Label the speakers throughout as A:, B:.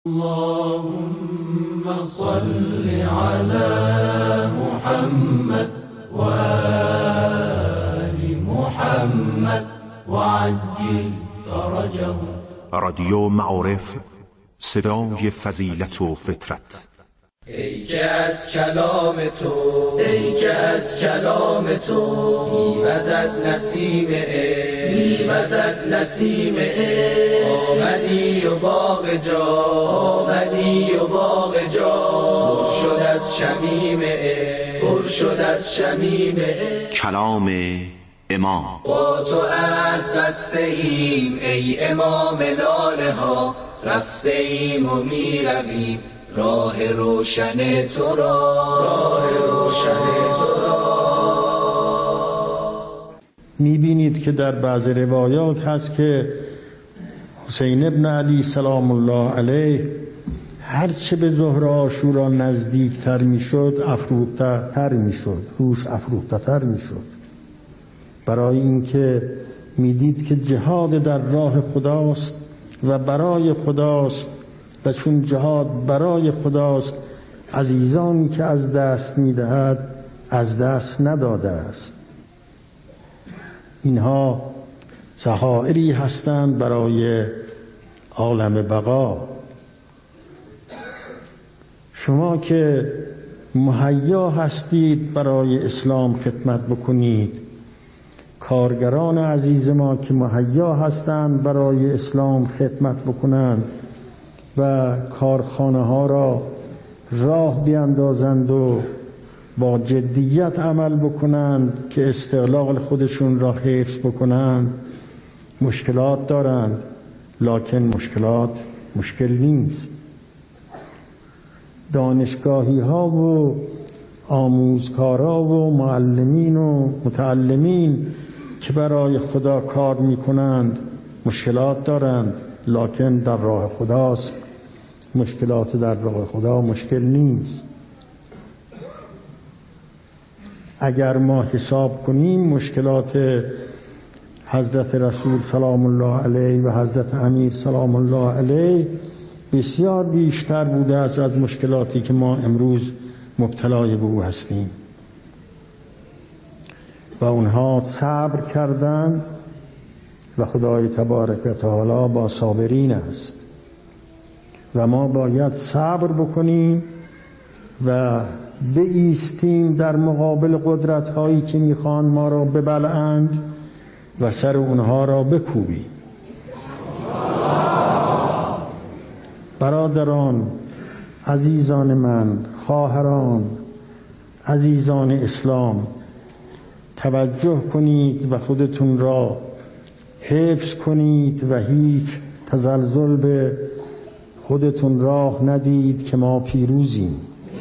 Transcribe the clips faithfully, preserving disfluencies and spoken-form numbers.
A: اللهم صل على محمد وآل محمد وعجل فرجهم.
B: رادیو معارف، صدای فضیلت و فطرت.
C: ای که از کلام تو ای که از کلام تو میوزد نسیم عشق میوزد نسیم عشق آمدی و باغ جا آمدی و باغ جا پر شد از شمیم عشق پر شد از شمیم عشق. کلام
B: امام.
C: با تو عهد بسته ایم ای امام لاله ها، رفته ایم و میرویم راه روشن تو را راه روشن تو را.
D: میبینید که در بعض روایات هست که حسین ابن علی سلام الله علیه هرچه به ظهر عاشورا نزدیک تر میشد افروخته تر میشد روش افروخته تر میشد، برای اینکه میدید که جهاد در راه خداست و برای خداست و چون جهاد برای خداست عزیزانی که از دست میدهد از دست نداده است. اینها ذخائری هستند برای عالم بقا. شما که مهیا هستید برای اسلام خدمت بکنید، کارگران عزیز ما که مهیا هستند برای اسلام خدمت بکنند و کارخانه ها را راه بیاندازند و با جدیت عمل بکنند که استقلال خودشون را حفظ بکنند، مشکلات دارند، لکن مشکلات مشکل نیست. دانشگاهی ها و آموزکارا و معلمین و متعلمین که برای خدا کار میکنند مشکلات دارند، لکن در راه خداست. مشکلات در راه خدا مشکل نیست. اگر ما حساب کنیم مشکلات حضرت رسول سلام الله علیه و حضرت امیر سلام الله علیه بسیار بیشتر بوده است از مشکلاتی که ما امروز مبتلای به او هستیم و اونها صبر کردند و خدای تبارک و تعالی با صابرین است و ما باید صبر بکنیم و بایستیم در مقابل قدرت هایی که میخوان ما را ببلعند و سر اونها را بکوبیم. برادران، عزیزان من، خواهران، عزیزان اسلام، توجه کنید و خودتون را حفظ کنید و هیچ تزلزل به خودتون راه ندید که ما پیروزیم.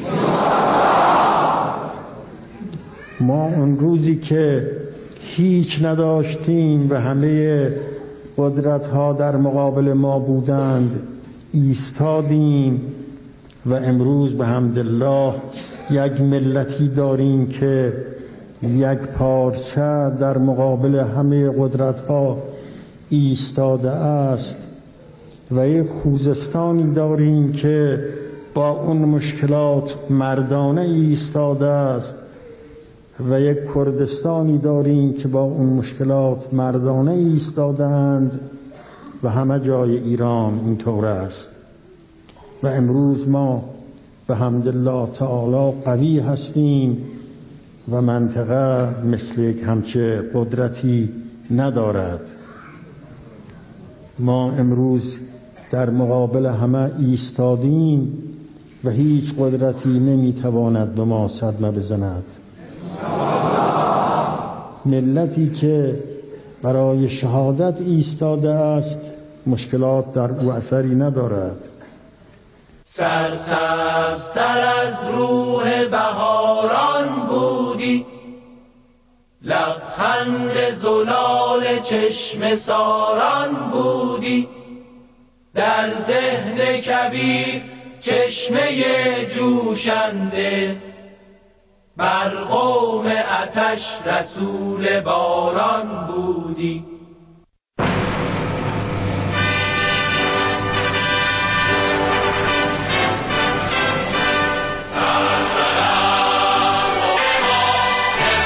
D: ما اون روزی که هیچ نداشتیم و همه قدرت ها در مقابل ما بودند ایستادیم و امروز به حمدالله یک ملتی داریم که یک پارچه در مقابل همه قدرت ها ایستاده است و یک خوزستانی داریم که با اون مشکلات مردانه ایستاده است و یک کردستانی داریم که با اون مشکلات مردانه ایستادند و همه جای ایران اینطور است و امروز ما به حمدالله تعالی قوی هستیم و منطقه مثل یک همچه قدرتی ندارد. ما امروز در مقابل همه ایستادیم و هیچ قدرتی نمیتواند به ما صدمه بزند. ملتی که برای شهادت ایستاده است مشکلات در او اثری ندارد.
A: سرسبزتر از روح بهاران بودی، لبخند زلال چشم ساران بودی، در ذهن کبیر چشمه جوشنده، بر قوم آتش رسول باران بودی.